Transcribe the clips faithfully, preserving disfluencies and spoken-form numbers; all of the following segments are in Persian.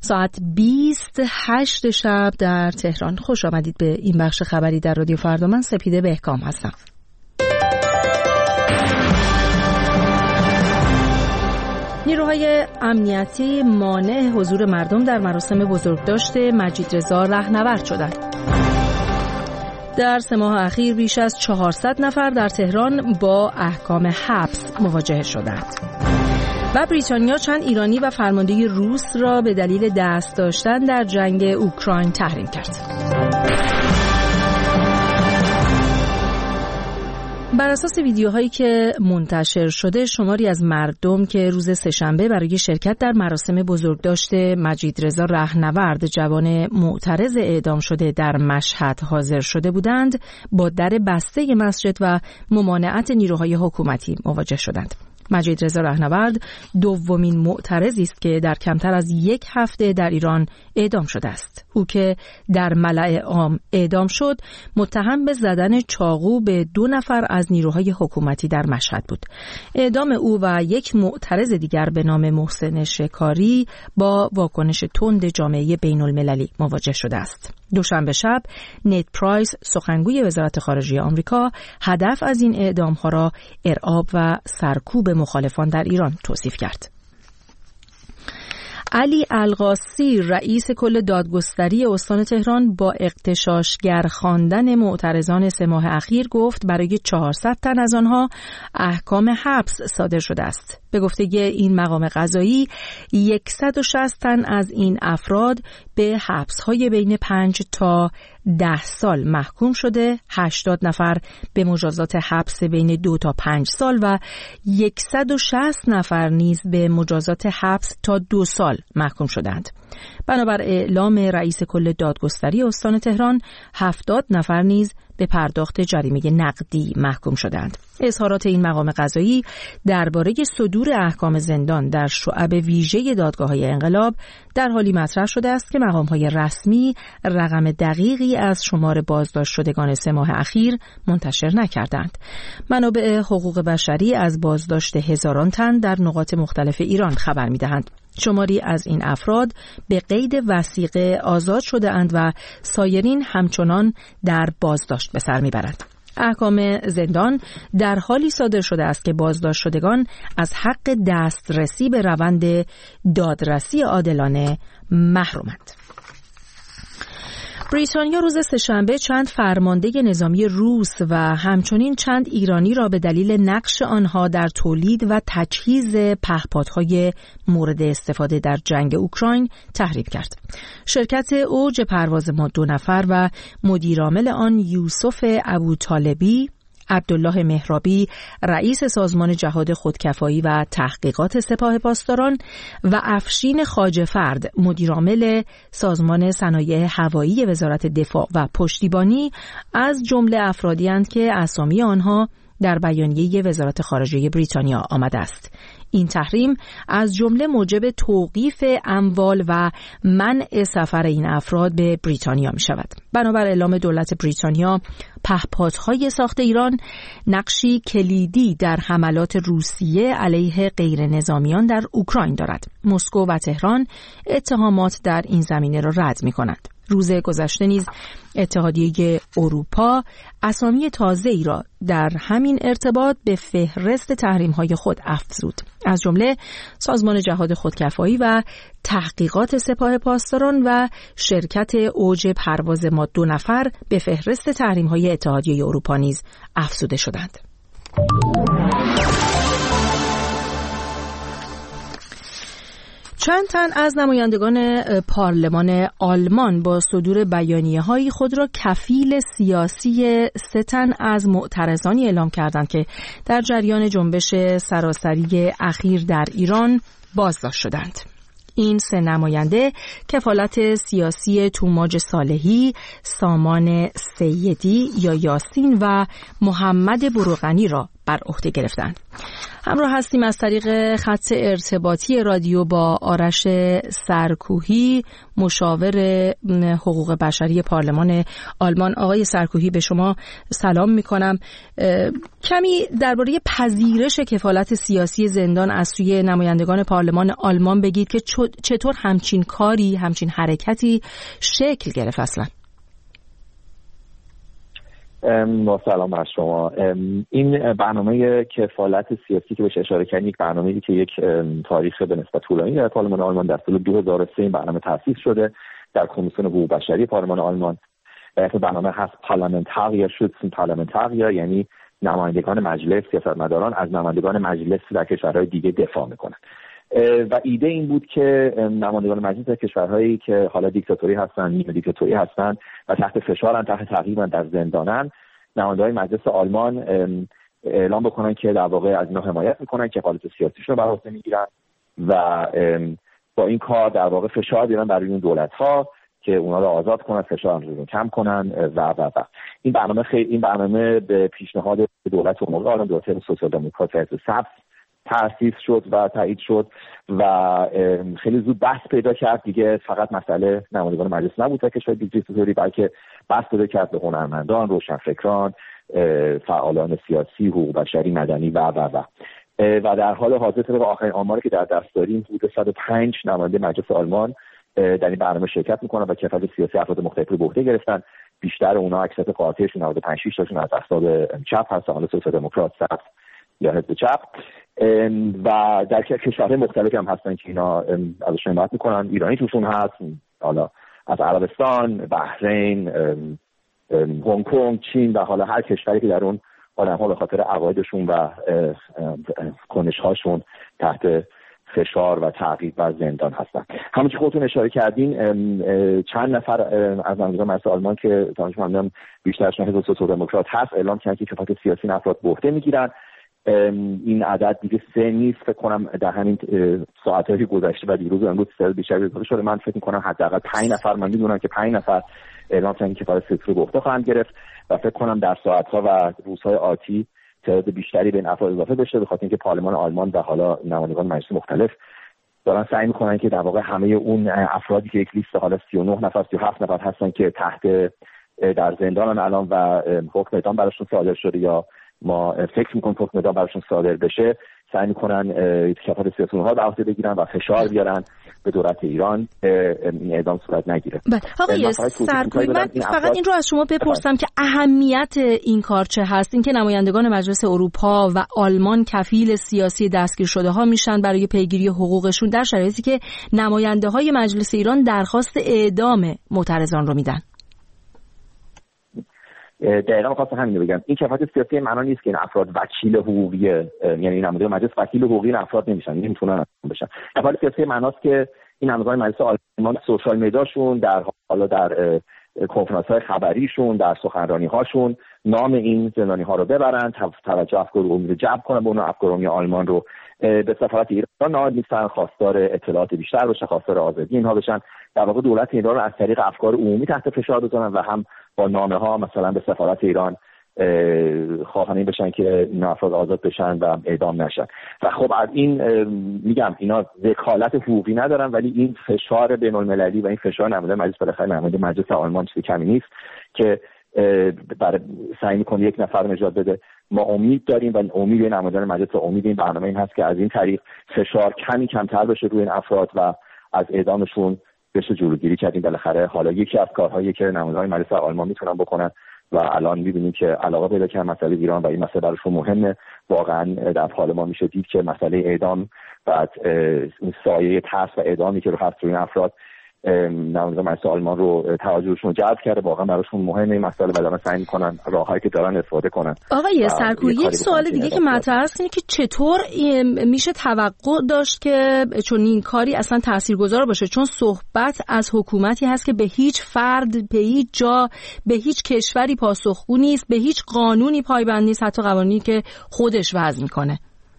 ساعت بیست و هشت شب در تهران. خوش آمدید به این بخش خبری در رادیو فردا. من سپیده بهکام هستم. نیروهای امنیتی مانع حضور مردم در مراسم بزرگداشت مجید رضا رهنورد شدند. در سه ماه اخیر بیش از چهارصد نفر در تهران با احکام حبس مواجه شدند. و بریتانیا چند ایرانی و فرمانده روس را به دلیل دست داشتن در جنگ اوکراین تحریم کرد. بر اساس ویدیوهایی که منتشر شده، شماری از مردم که روز سه‌شنبه برای شرکت در مراسم بزرگداشت مجید رضا رهنورد جوان معترض اعدام شده در مشهد حاضر شده بودند، با در بسته مسجد و ممانعت نیروهای حکومتی مواجه شدند. مجید رضا رهنورد دومین معترضی است که در کمتر از یک هفته در ایران اعدام شده است. او که در ملأ عام اعدام شد، متهم به زدن چاقو به دو نفر از نیروهای حکومتی در مشهد بود. اعدام او و یک معترض دیگر به نام محسن شکاری با واکنش تند جامعه بین المللی مواجه شده است. دوشنبه شب نید پرایس، سخنگوی وزارت خارجه آمریکا، هدف از این اعدام‌ها را ارعاب و سرکوب مخالفان در ایران توصیف کرد. علی القاسی، رئیس کل دادگستری استان تهران، با اغتشاشگر خواندن معترضان سه ماه اخیر گفت برای چهارصد تن از آنها احکام حبس صادر شده است. به گفته این مقام قضایی، صد و شصت تن از این افراد به حبس‌های بین پنج تا ده سال محکوم شده، هشتاد نفر به مجازات حبس بین دو تا پنج سال و صد و شصت نفر نیز به مجازات حبس تا دو سال محکوم شدند. بنابر اعلام رئیس کل دادگستری استان تهران، هفتاد نفر نیز به پرداخت جریمه نقدی محکوم شدند. اظهارات این مقام قضایی درباره صدور احکام زندان در شعب ویژه دادگاه‌های انقلاب در حالی مطرح شده است که مقام‌های رسمی رقم دقیقی از شمار بازداشت شدگان سه ماه اخیر منتشر نکردند. منابع حقوق بشری از بازداشت هزاران تن در نقاط مختلف ایران خبر می‌دهند. شماری از این افراد به قید وثیقه آزاد شده اند و سایرین همچنان در بازداشت به سر میبرند. احکام زندان در حالی صادر شده است که بازداشت شدگان از حق دسترسی به روند دادرسی عادلانه محرومند. بریتانیا روز سه‌شنبه چند فرمانده نظامی روس و همچنین چند ایرانی را به دلیل نقش آنها در تولید و تجهیز پهپادهای مورد استفاده در جنگ اوکراین تحریم کرد. شرکت اوج پرواز ما دو نفر و مدیرعامل آن یوسف ابوطالبی، عبدالله مهرابی، رئیس سازمان جهاد خودکفایی و تحقیقات سپاه پاسداران، و افشین خواجه‌فرد، مدیرعامل سازمان صنایع هوایی وزارت دفاع و پشتیبانی، از جمله افرادی اند که اسامی آنها در بیانیه وزارت خارجه بریتانیا آمده است. این تحریم از جمله موجب توقیف اموال و منع سفر این افراد به بریتانیا می شود. بنابر اعلام دولت بریتانیا، پهپادهای ساخت ایران نقشی کلیدی در حملات روسیه علیه غیر نظامیان در اوکراین دارد. مسکو و تهران اتهامات در این زمینه را رد می کنند. روز گذشته نیز اتحادیه اروپا اسامی تازه‌ای را در همین ارتباط به فهرست تحریم‌های خود افزود. از جمله سازمان جهاد خودکفایی و تحقیقات سپاه پاسداران و شرکت اوج پرواز ما دو نفر به فهرست تحریم‌های اتحادیه اروپا نیز افزوده شدند. چند تن از نمایندگان پارلمان آلمان با صدور بیانیه‌های خود را کفیل سیاسی سه تن از معترضانی اعلام کردند که در جریان جنبش سراسری اخیر در ایران بازداشت شدند. این سه نماینده کفالت سیاسی توماج صالحی، سامان سیدی یا یاسین و محمد بروغنی را بر عهده گرفتند. همراه هستیم از طریق خط ارتباطی رادیو با آرش سرکوهی، مشاور حقوق بشری پارلمان آلمان. آقای سرکوهی، به شما سلام میکنم. کمی درباره پذیرش کفالت سیاسی زندان از سوی نمایندگان پارلمان آلمان بگید که چطور همچین کاری، همچین حرکتی شکل گرفت اصلا. با سلام از شما. این برنامه کفالت سیاسی که بهش اشاره کردید، یک برنامه‌ای که یک تاریخ به نسبت طولانی در پارلمان آلمان در سال دو هزار و سه این برنامه تأسیس شده در کمیسیون حقوق بشری پارلمان آلمان. اسم برنامه هست پارلمنتاریا شوتسن پارلمنتاریا، یعنی نمایندگان مجلس، سیاستمداران از نمایندگان مجلس در کشورهای دیگه دفاع میکنن. و ایده این بود که نمایندگان مجلس در کشورهایی که حالا دیکتاتوری هستن، نیمه دیکتاتوری هستن و تحت فشارن، تحت تعقیبن، در زندانن، نمایندگان مجلس آلمان اعلام بکنن که در واقع از اینا حمایت میکنن، کفالت سیاسیشون رو بر عهده میگیرن و با این کار در واقع فشار بیارن برای اون دولت‌ها که اونا رو آزاد کنن، فشار رو کم کنن و و و این برنامه خیلی این برنامه به پیشنهاد دولت عمومی آلمان، دولت سوسیال دموکرات حزب سبز تأسیس شد و تایید شد و خیلی زود بحث پیدا کرد. دیگه فقط مسئله نمایندگان مجلس نبود در کشور دیکتاتوری، بلکه بحث پیدا کرد به هنرمندان، روشنفکران، فعالان سیاسی، حقوق بشری، مدنی و و و و در حال حاضر طبق آخرین آماری که در دست داریم حدود صد و پنج نماینده مجلس آلمان در این برنامه شرکت میکنن و کفالت سیاسی افراد مختلفی به عهده گرفتن. بیشتر اونها اکثریت قاطعشون نود و پنج شش تاشون از احزاب چپ هستن، حالا سوسیال دموکرات، سبز یا حزب چپ، و در کشورهای مختلفی هم هستن که اینا ازش حمایت میکنن. ایرانی توشون هست، حالا از عربستان، بحرین، هنگ کنگ، چین و حالا هر کشوری که در اون آدم‌ها به خاطر عقایدشون و کنش‌هاشون تحت فشار و تعقیب و زندان هستن. همون که خودتون اشاره کردین، چند نفر از نمایندگان مجلس آلمان که تانش مندم بیشترشون حزب سوسیال دموکرات هست اعلام کردن که کفالت سیاسی افراد به عهده میگیرن. این عدد دیگه سه نیست، فکر کنم در همین ساعت‌های گذشته و دیروز و امروز تعداد بیشتری اضافه شده. من فکر می‌کنم حداقل پنج نفر، من می‌دونم که پنج نفر اعلام کردن که کفالت سیاسی رو به عهده خواهند گرفت و فکر کنم در ساعت‌ها و روزهای آتی تعداد بیشتری به این افراد اضافه بشه، به خاطر اینکه پارلمان آلمان و حالا نمایندگان مجلس مختلف دارن سعی می‌کنن که در واقع همه اون افرادی که یک لیست حالا سی و نه نفر سی و هفت نفر هستن که تحت در زندانن الان و حکم اعدام براشون صادر شده یا ما فکر میکنیم حکم اعدام براشون صادر بشه، سعی میکنن کفالت سیاسی اونها به عهده بگیرن و فشار بیارن به دولت ایران این اعدام صورت نگیره. آقای سرکوهی، من فقط این رو از شما بپرسم که اهمیت این کار چه هست؟ اینکه نمایندگان مجلس اروپا و آلمان کفیل سیاسی دستگیر شده ها میشن برای پیگیری حقوقشون در شرایطی که نماینده های مجلس ایران درخواست اعدام معترضان رو میدن. دقیقاً می‌خواستم همین رو بگم. این کفالت سیاسی معنا نیست که این افراد وکیل حقوقی، یعنی نماینده مجلس وکیل حقوقی این افراد نمیشن، نمیتونن بشن. کفالت سیاسی معناست که این نمایندگان مجلس آلمان سوشال مدیاشون، در حالا در کنفرانس‌های خبریشون، در سخنرانی‌هاشون نام این زندانی‌ها رو ببرن، توجه افکار عمومی رو جلب کنن، به اون افکار عمومی آلمان رو به سفارت ایران نهاد می‌کنن، خواستار اطلاعات بیشتر بشن، خواستار آزادی اینها بشن. در واقع دولت ایران رو از طریق افکار عمومی تحت فشار بذارن و هم با نامه‌ها مثلا به سفارت ایران خواهان این بشن که این افراد آزاد بشن و اعدام نشن. و خب از این میگم اینا وکالت حقوقی ندارن، ولی این فشار بین‌المللی و این فشار نماینده مجلس، بالاخره نماینده مجلس آلمان چیزی کمی نیست که برای سعی میکنه یک نفر نجات بده. ما امید داریم و امید نمایندگان مجلس، امید این برنامه این هست که از این طریق فشار کمی کمتر بشه روی این افراد و از اعدامشون بشه جلوگیری کردیم. بالاخره حالا یکی از کارهایی که نمایندگان مجلس آلمان میتونن بکنن و الان می‌بینیم که علاقه پیدا کردن مسئله ایران و این مسئله براشون مهمه. واقعا در پارلمان میشه دید که مسئله اعدام بعد این سایه ترس و اعدامی که رو هست روی این افراد نمایندگان مجلس آلمان رو توجهشون رو جلب کرده. واقعا براشون مهمه این مسئله و دارن سعی می‌کنن راههایی که دارن استفاده کنن. آقای سرکوهی، یک سوال دیگه که مطرح است اینه که چطور میشه توقع داشت که چون این کاری اصلا تاثیرگذار باشه، چون صحبت از حکومتی هست که به هیچ فرد، به هیچ جا، به هیچ کشوری پاسخگو نیست، به هیچ قانونی پایبند نیست، حتی قوانینی که خودش وضع میکنه.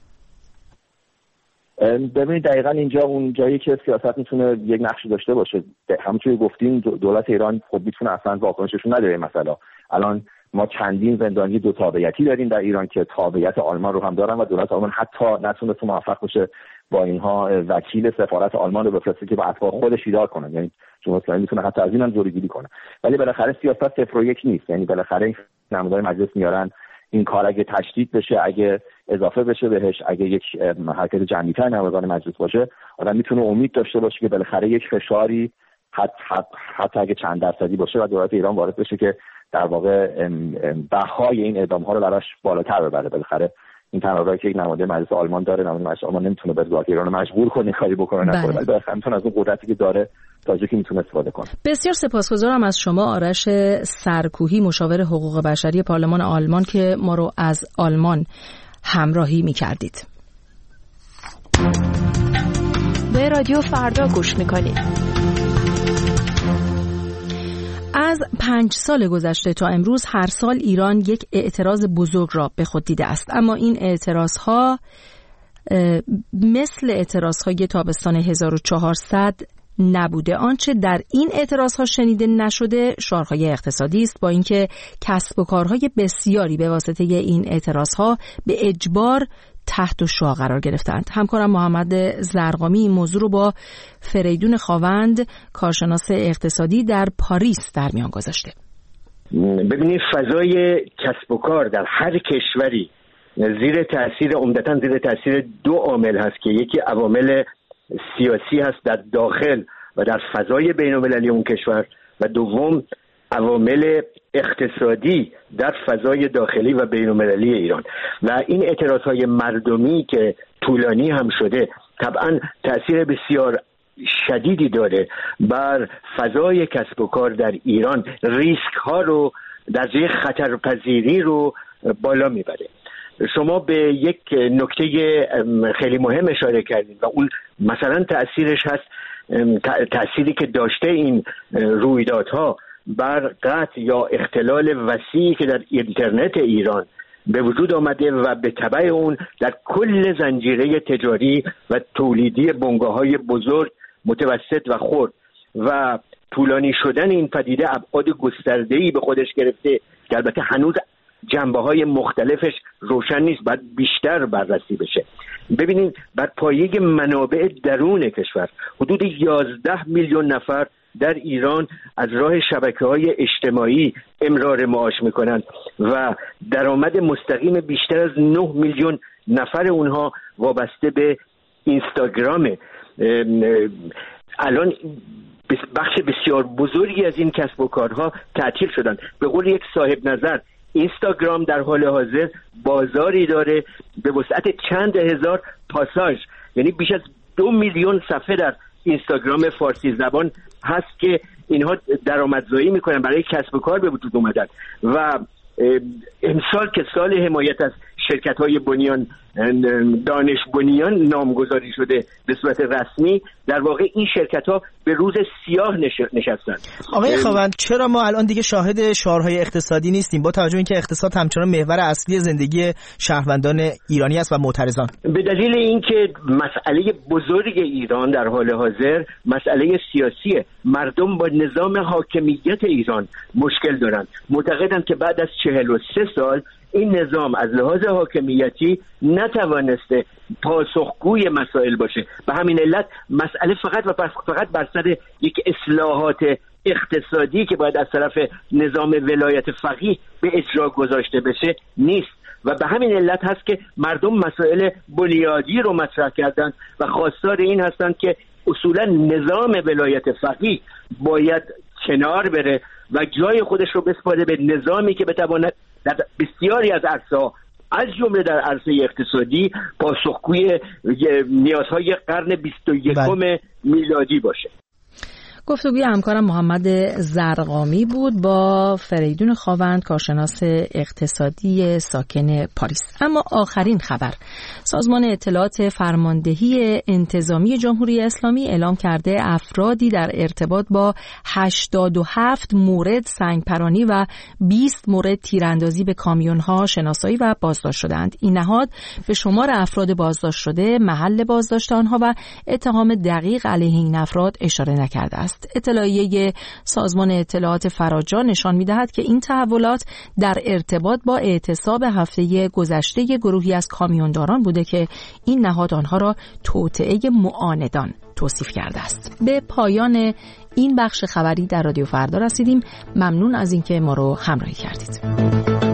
ببینید دقیقاً اینجا اون جایی که سیاست میتونه یک نقشی داشته باشه. همونطوری گفتیم دولت ایران خب میتونه اصلا واکنششون نده به مسئله. الان ما چندین زندانی دو تابعیتی داریم در ایران که تابعیت آلمان رو هم دارن و دولت آلمان حتی نتونست موفق بشه با اینها وکیل سفارت آلمان رو بفرسته که با اتباع خودش دیدار کنن. یعنی جمهوری اسلامی میتونه حتی از اینم جلوگیری کنه. ولی بالاخره سیاست صفر و یک نیست. یعنی بالاخره این نمایندگان مجلس میارن این کار اگه تشدید بشه، اگه اضافه بشه بهش، اگه یک حرکت جمعی‌تر نمایندگان مجلس باشه، آدم میتونه امید داشته باشه که بالاخره یک فشاری حتی حت حت اگه چند درصدی باشه و دولت ایران وارد بشه که در واقع بهای این اعدام‌ها رو براش بالاتر ببره. بالاخره این تنوعی که یک نماینده مجلس آلمان داره، نماینده مجلس آلمان نمیتونه به دولت ایران مجبور کنه کاری بکنه نکنه، ولی بالاخره میتونه از اون قدرتی که داره تا که میتونه استفاده کنه. بسیار سپاسگزارم از شما آرش سرکوهی، مشاور حقوق بشری پارلمان آلمان که ما رو از آلمان همراهی می‌کردید. به رادیو فردا گوش می‌کنید. از پنج سال گذشته تا امروز هر سال ایران یک اعتراض بزرگ را به خود دیده است، اما این اعتراضها مثل اعتراضهای تابستان هزار و چهارصد نبوده. آنچه در این اعتراضها شنیده نشده شعارهای اقتصادی است، با اینکه کسب و کارهای بسیاری به واسطه این اعتراضها به اجبار تحت الشعاع قرار گرفتند. همکارم محمد زرقامی این موضوع رو با فریدون خاوند، کارشناس اقتصادی در پاریس در میان گذاشته. ببینید فضای کسب و کار در هر کشوری زیر تاثیر عمدتاً زیر تاثیر دو عامل هست که یکی عوامل سیاسی هست در داخل و در فضای بین‌المللی اون کشور و دوم عوامل اقتصادی در فضای داخلی و بین‌المللی ایران. و این اعتراضهای مردمی که طولانی هم شده طبعا تأثیر بسیار شدیدی داره بر فضای کسب و کار در ایران، ریسک ها رو درجه خطرپذیری رو بالا میبره. شما به یک نکته خیلی مهم اشاره کردید و اون مثلا تأثیرش هست تأثیری که داشته این رویدادها بر قطع یا اختلال وسیعی که در اینترنت ایران به وجود آمده و به تبع اون در کل زنجیره تجاری و تولیدی بنگاه‌های بزرگ، متوسط و خرد و طولانی شدن این پدیده ابعاد گسترده‌ای به خودش گرفته که البته هنوز جنبه‌های مختلفش روشن نیست، باید بیشتر بررسی بشه. ببینید بر پایه منابع درون کشور حدود یازده میلیون نفر در ایران از راه شبکه‌های اجتماعی امرار معاش می‌کنند و درآمد مستقیم بیشتر از نه میلیون نفر اونها وابسته به اینستاگرامه. الان بخش بسیار بزرگی از این کسب و کارها تعطیل شدن. به قول یک صاحب نظر اینستاگرام در حال حاضر بازاری داره به وسعت چند هزار پاساژ، یعنی بیش از دو میلیون صفحه در اینستاگرام فارسی زبان هست که اینها درآمدزایی میکنن، برای کسب و کار به وجود اومدن و امسال که سال حمایت از شرکت‌های بنیان دانش بنیان نامگذاری شده به صورت رسمی، در واقع این شرکت‌ها به روز سیاه نشستن. آقای خاوند، چرا ما الان دیگه شاهد شعارهای اقتصادی نیستیم با توجه اینکه اقتصاد همچنان محور اصلی زندگی شهروندان ایرانی است و معترضان؟ به دلیل اینکه مسئله بزرگ ایران در حال حاضر مسئله سیاسیه. مردم با نظام حاکمیت ایران مشکل دارن، معتقدند که بعد از چهل و سه سال این نظام از لحاظ حاکمیتی نتوانسته پاسخگوی مسائل باشه. به همین علت مسئله فقط و فقط بر سر یک اصلاحات اقتصادی که باید از طرف نظام ولایت فقیه به اجرا گذاشته بشه نیست و به همین علت هست که مردم مسائل بنیادی رو مطرح کردن و خواستار این هستند که اصولا نظام ولایت فقیه باید کنار بره و جای خودش رو بسپاره به نظامی که بتواند در بسیاری از عرصه‌ها از جمله در عرصه اقتصادی پاسخگوی نیازهای قرن بیست و یکم میلادی باشه. گفتگوی همکارم محمد زرقامی بود با فریدون خاوند، کارشناس اقتصادی ساکن پاریس. اما آخرین خبر، سازمان اطلاعات فرماندهی انتظامی جمهوری اسلامی اعلام کرده افرادی در ارتباط با هشتاد و هفت مورد سنگپرانی و بیست مورد تیراندازی به کامیون‌ها شناسایی و بازداشت شدند. این نهاد به شمار افراد بازداشت شده، محل بازداشت آنها و اتهام دقیق علیه این افراد اشاره نکرده است. است. اطلاعیه سازمان اطلاعات فراجا نشان می‌دهد که این تحولات در ارتباط با اعتصاب هفته گذشته گروهی از کامیونداران بوده که این نهاد آنها را توطئه معاندان توصیف کرده است. به پایان این بخش خبری در رادیو فردا رسیدیم. ممنون از اینکه ما رو همراهی کردید.